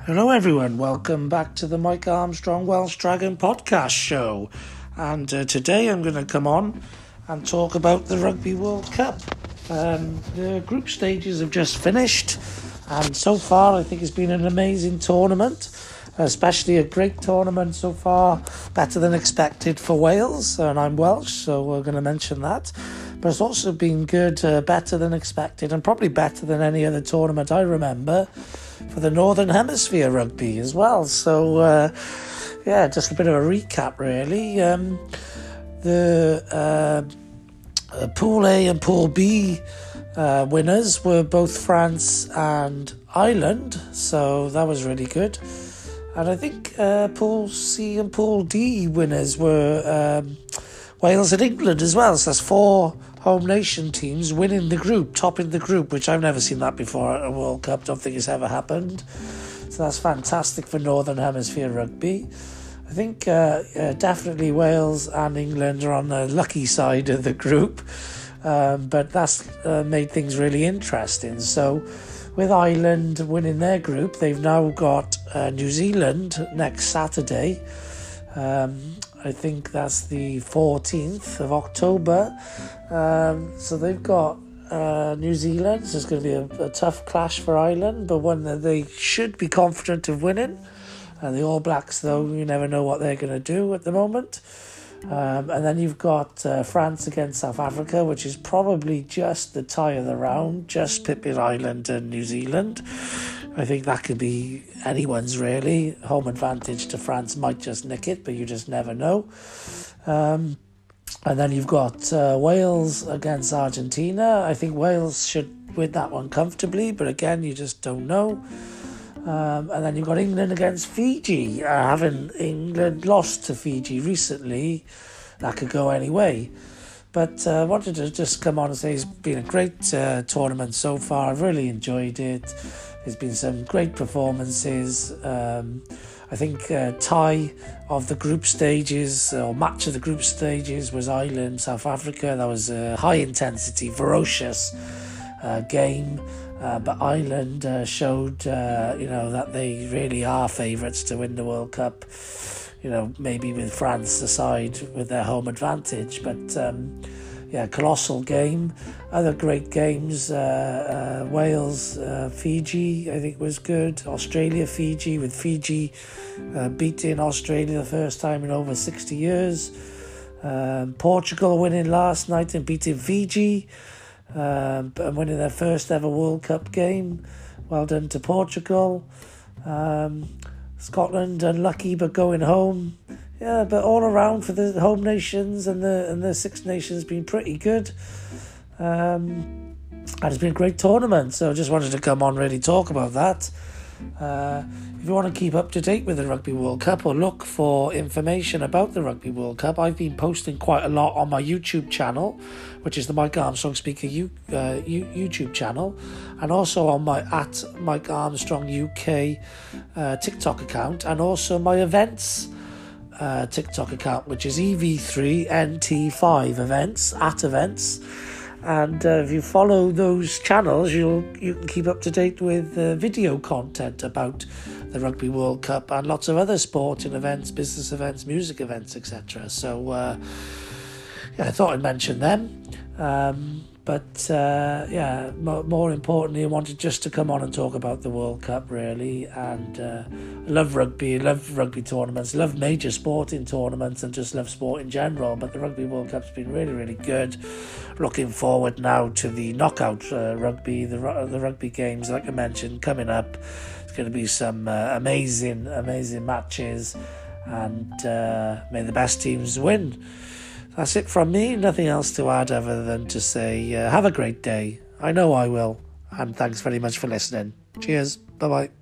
Hello everyone, welcome back to the Mike Armstrong Welsh Dragon podcast show. And today I'm going to come on and talk about the Rugby World Cup. The group stages have just finished, and so far I think it's been an amazing tournament, especially a great tournament so far, better than expected for Wales, and I'm Welsh, so we're going to mention that. But it's also been good, better than expected, and probably better than any other tournament I remember for the Northern Hemisphere rugby as well. So, just a bit of a recap, really. The Pool A and Pool B winners were both France and Ireland, so that was really good. And I think Pool C and Pool D winners were Wales and England as well. So that's 4 home nation teams winning the group, topping the group, which I've never seen that before at a World Cup. Don't think it's ever happened. So that's fantastic for Northern Hemisphere rugby. I think definitely Wales and England are on the lucky side of the group, but that's made things really interesting. So with Ireland winning their group, they've now got New Zealand next Saturday. I think that's the 14th of October. So they've got New Zealand. So it's going to be a tough clash for Ireland, but one that they should be confident of winning. The All Blacks, though, you never know what they're going to do at the moment. And then you've got France against South Africa, which is probably just the tie of the round, just pipping Ireland and New Zealand. I think that could be anyone's, really. Home advantage to France might just nick it, but you just never know. And then you've got Wales against Argentina. I think Wales should win that one comfortably, but again, you just don't know. And then you've got England against Fiji. Having England lost to Fiji recently, that could go any way. But I wanted to just come on and say it's been a great tournament so far. I've really enjoyed it. There's been some great performances. I think tie of the group stages, or match of the group stages, was Ireland, South Africa. That was a high intensity, ferocious game. But Ireland showed, that they really are favourites to win the World Cup. Maybe with France aside with their home advantage. But, colossal game. Other great games, Wales, Fiji, I think was good. Australia, Fiji, with Fiji beating Australia the first time in over 60 years. Portugal winning last night and beating Fiji. And winning their first ever World Cup game. Well done to Portugal. Scotland unlucky but going home. Yeah, but all around for the home nations and the Six Nations been pretty good. And it's been a great tournament, so I just wanted to come on really talk about that. If you want to keep up to date with the Rugby World Cup or look for information about the Rugby World Cup, I've been posting quite a lot on my YouTube channel, which is the Mike Armstrong Speaker YouTube channel, and also on my at Mike Armstrong UK TikTok account, and also my events TikTok account, which is EV3NT5 events, at events. And if you follow those channels, you can keep up to date with video content about the Rugby World Cup and lots of other sporting events, business events, music events, etc. So, I thought I'd mention them. More importantly, I wanted just to come on and talk about the World Cup, really. And I love rugby, love rugby tournaments, love major sporting tournaments, and just love sport in general. But the Rugby World Cup's been really, really good. Looking forward now to the knockout rugby, the rugby games, like I mentioned, coming up. It's going to be some amazing matches, and may the best teams win. That's it from me. Nothing else to add other than to say have a great day. I know I will. And thanks very much for listening. Cheers. Bye-bye.